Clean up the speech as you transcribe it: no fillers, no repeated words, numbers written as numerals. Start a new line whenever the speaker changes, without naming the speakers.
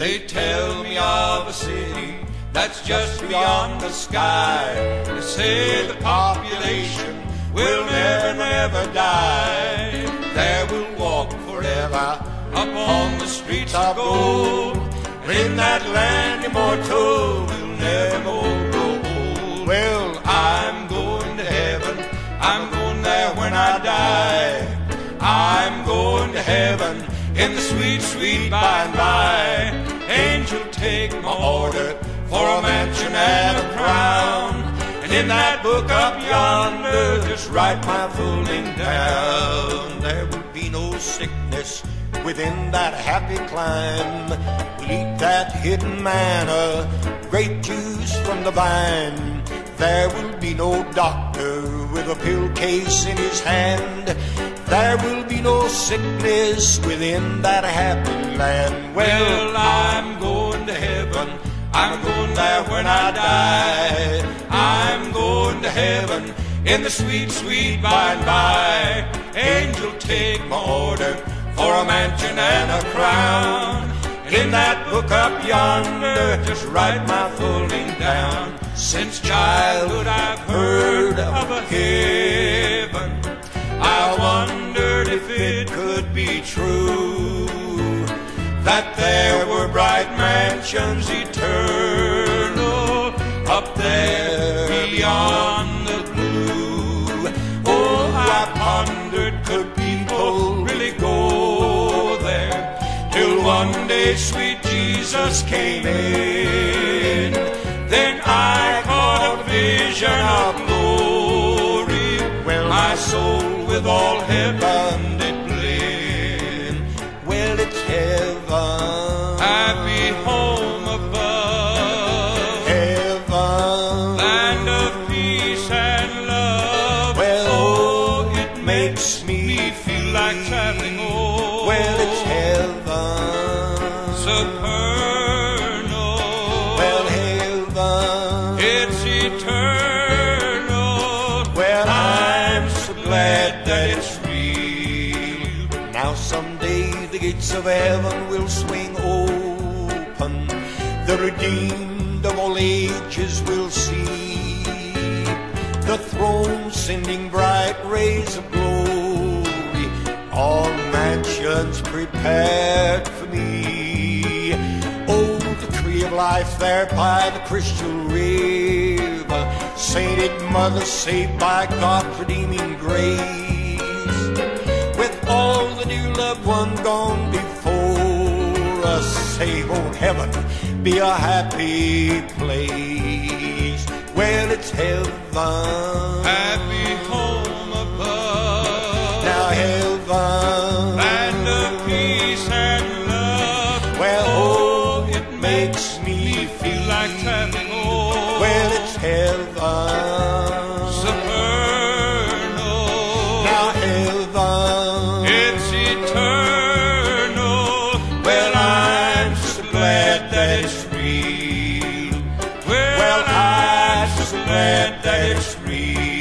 They tell me of a city that's just beyond the sky. They say the population will never, never die. There we'll walk forever upon the streets of gold. In that land immortal we'll never grow old. Well, I'm going to heaven, I'm going there when I die. I'm going to heaven in the sweet, sweet by and by. Angel, take my order for a mansion and a crown. And in that book up yonder, just write my full name down. There will be no sickness within that happy clime. We'll eat that hidden manna, grape juice from the vine. There will be no doctor with a pill case in his hand. There will be no sickness within that happy land. Well, I'm going to heaven, I'm going there when I die. I'm going to heaven in the sweet, sweet by and by. Angel, take my order for a mansion and a crown. And in that book up yonder, just write my full name down. Since childhood I've heard of a heaven, I wondered if it could be true, that there were bright mansions eternal up there beyond the blue. Oh, I pondered, could people really go there? Till one day sweet Jesus came in. Then I caught a vision of glory. Well, my soul with all heaven did blend. Well, it's heaven, happy home above, heaven, land of peace and love. Well, oh, it makes me feel like traveling home. Well, it's heaven, supernal. Well, heaven, it's eternal. Well, I'm so glad that it's real. Now someday the gates of heaven will swing open. The redeemed of all ages will see the throne sending bright rays of glory. All mansions prepared for me. Oh, the tree of life there by the crystal river, sainted mother saved by God's redeeming grace. With all the new loved ones gone before us, say, won't heaven be a happy place? Well, it's heaven, happy home above. Now heaven, land of peace and love. Well, oh, it makes me feel like traveling home. Well, it's heaven, supernal. Now heaven, it's eternal. Well, I'm so glad that it's real. Well, I'm so glad that it's real.